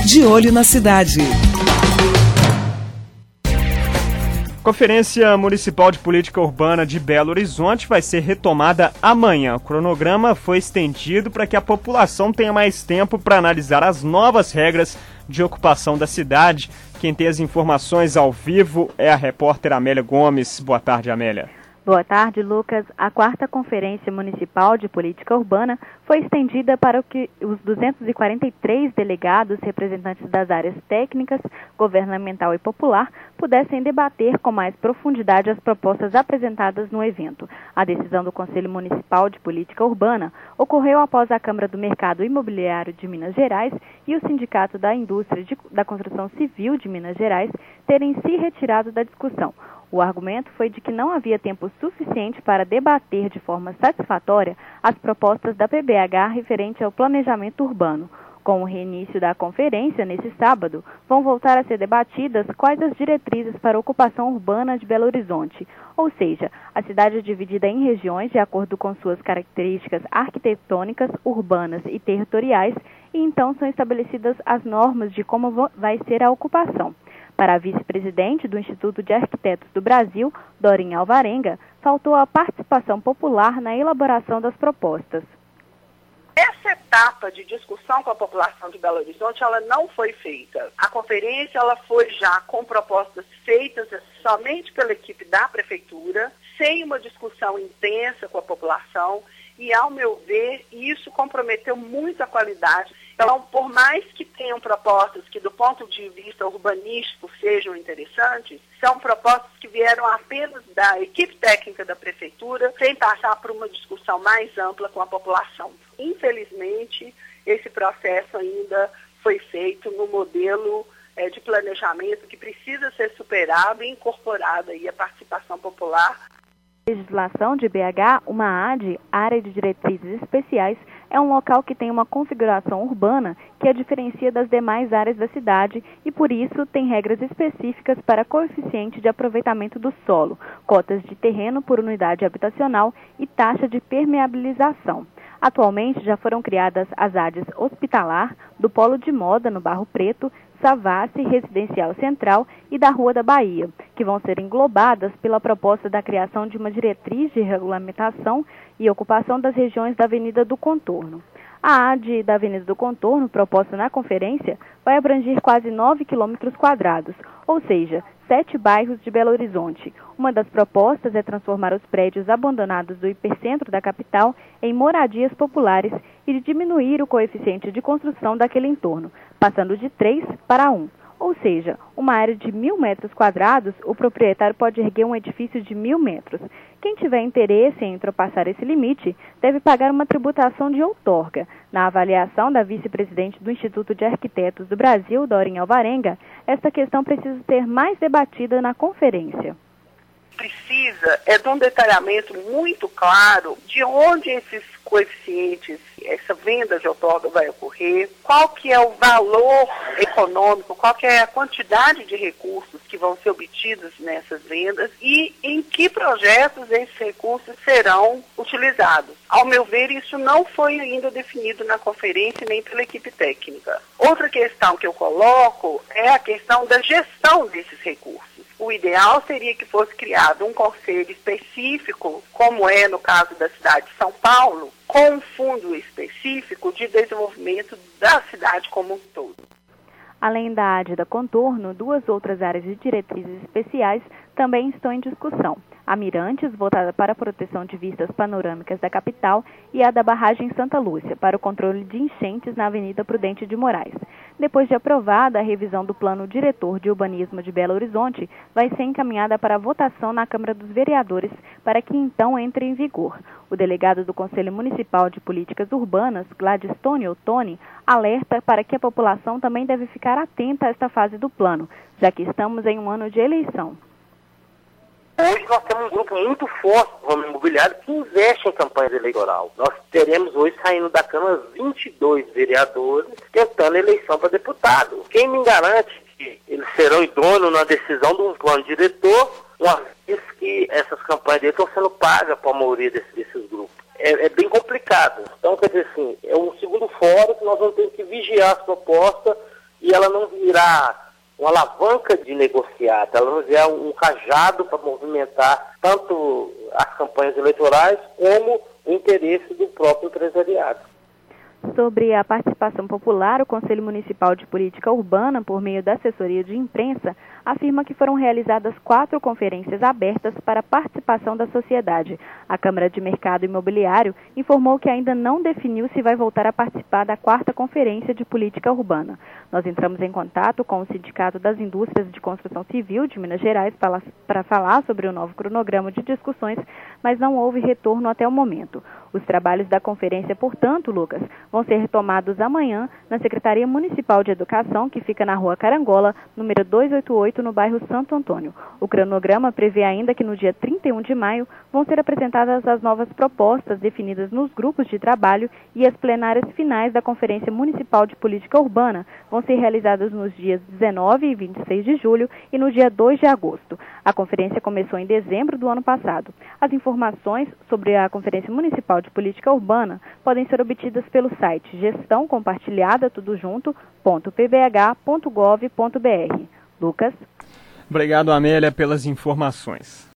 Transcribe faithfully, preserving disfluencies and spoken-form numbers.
De Olho na Cidade. Conferência Municipal de Política Urbana de Belo Horizonte vai ser retomada amanhã. O cronograma foi estendido para que a população tenha mais tempo para analisar as novas regras de ocupação da cidade. Quem tem as informações ao vivo é a repórter Amélia Gomes. Boa tarde, Amélia. Boa tarde, Lucas. A quarta Conferência Municipal de Política Urbana foi estendida para que os duzentos e quarenta e três delegados representantes das áreas técnicas, governamental e popular pudessem debater com mais profundidade as propostas apresentadas no evento. A decisão do Conselho Municipal de Política Urbana ocorreu após a Câmara do Mercado Imobiliário de Minas Gerais e o Sindicato da Indústria de, da Construção Civil de Minas Gerais terem se retirado da discussão. O argumento foi de que não havia tempo suficiente para debater de forma satisfatória as propostas da P B H referente ao planejamento urbano. Com o reinício da conferência nesse sábado, vão voltar a ser debatidas quais as diretrizes para a ocupação urbana de Belo Horizonte, ou seja, a cidade é dividida em regiões de acordo com suas características arquitetônicas, urbanas e territoriais, e então são estabelecidas as normas de como vai ser a ocupação. Para a vice-presidente do Instituto de Arquitetos do Brasil, Dorinha Alvarenga, faltou a participação popular na elaboração das propostas. Essa etapa de discussão com a população de Belo Horizonte, ela não foi feita. A conferência ela foi já com propostas feitas somente pela equipe da prefeitura, sem uma discussão intensa com a população, e, ao meu ver, isso comprometeu muito a qualidade. Então, por mais que tenham propostas que, do ponto de vista urbanístico, sejam interessantes, são propostas que vieram apenas da equipe técnica da prefeitura, sem passar por uma discussão mais ampla com a população. Infelizmente, esse processo ainda foi feito no modelo é, de planejamento que precisa ser superado e incorporada aí a participação popular. Legislação de B H, uma A D, Área de Diretrizes Especiais, é um local que tem uma configuração urbana que a diferencia das demais áreas da cidade e, por isso, tem regras específicas para coeficiente de aproveitamento do solo, cotas de terreno por unidade habitacional e taxa de permeabilização. Atualmente, já foram criadas as A Ds Hospitalar, do Polo de Moda, no Barro Preto, Savassi, Residencial Central e da Rua da Bahia, que vão ser englobadas pela proposta da criação de uma diretriz de regulamentação e ocupação das regiões da Avenida do Contorno. A A D da Avenida do Contorno, proposta na conferência, vai abranger quase nove quilômetros quadrados, ou seja, sete bairros de Belo Horizonte. Uma das propostas é transformar os prédios abandonados do hipercentro da capital em moradias populares e de diminuir o coeficiente de construção daquele entorno, passando de três para um. Ou seja, uma área de mil metros quadrados, o proprietário pode erguer um edifício de mil metros. Quem tiver interesse em ultrapassar esse limite deve pagar uma tributação de outorga. Na avaliação da vice-presidente do Instituto de Arquitetos do Brasil, Dorinha Alvarenga, esta questão precisa ser mais debatida na conferência. Precisa é de um detalhamento muito claro de onde esses coeficientes, essa venda de outorga vai ocorrer, qual que é o valor econômico, qual que é a quantidade de recursos que vão ser obtidos nessas vendas e em que projetos esses recursos serão utilizados. Ao meu ver, isso não foi ainda definido na conferência nem pela equipe técnica. Outra questão que eu coloco é a questão da gestão desses recursos. O ideal seria que fosse criado um conselho específico, como é no caso da cidade de São Paulo, com um fundo específico de desenvolvimento da cidade como um todo. Além da A D da Contorno, duas outras áreas de diretrizes especiais também estão em discussão. A Mirantes, voltada para a proteção de vistas panorâmicas da capital, e a da Barragem Santa Lúcia, para o controle de enchentes na Avenida Prudente de Moraes. Depois de aprovada, a revisão do Plano Diretor de Urbanismo de Belo Horizonte vai ser encaminhada para votação na Câmara dos Vereadores, para que então entre em vigor. O delegado do Conselho Municipal de Políticas Urbanas, Gladstone Ottoni, alerta para que a população também deve ficar atenta a esta fase do plano, já que estamos em um ano de eleição. Hoje nós temos um grupo muito forte do ramo imobiliário que investe em campanha eleitoral. Nós teremos hoje saindo da Câmara vinte e dois vereadores tentando eleição para deputado. Quem me garante que eles serão idôneos na decisão de um plano diretor, uma vez que essas campanhas deles estão sendo pagas para a maioria desses, desses grupos? É, é bem complicado. Então, quer dizer assim, é um segundo fórum que nós vamos ter que vigiar as propostas e ela não virar uma alavanca de negociata, ela não virar um cajado para movimentar tanto as campanhas eleitorais como o interesse do próprio empresariado. Sobre a participação popular, o Conselho Municipal de Política Urbana, por meio da assessoria de imprensa, afirma que foram realizadas quatro conferências abertas para a participação da sociedade. A Câmara de Mercado Imobiliário informou que ainda não definiu se vai voltar a participar da quarta Conferência de Política Urbana. Nós entramos em contato com o Sindicato das Indústrias de Construção Civil de Minas Gerais para falar sobre o novo cronograma de discussões, mas não houve retorno até o momento. Os trabalhos da conferência, portanto, Lucas, vão ser retomados amanhã na Secretaria Municipal de Educação, que fica na Rua Carangola, número duzentos e oitenta e oito, no bairro Santo Antônio. O cronograma prevê ainda que no dia trinta e um de maio vão ser apresentadas as novas propostas definidas nos grupos de trabalho e as plenárias finais da Conferência Municipal de Política Urbana vão ser realizadas nos dias dezenove e vinte e seis de julho e no dia dois de agosto. A conferência começou em dezembro do ano passado. As informações sobre a Conferência Municipal de Política Urbana podem ser obtidas pelo site gestão compartilhada tudo junto ponto p b h ponto gov ponto b r. Lucas. Obrigado, Amélia, pelas informações.